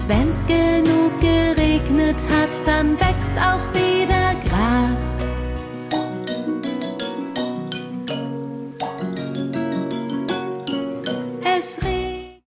wenn's genug geregnet hat, dann wächst auch wieder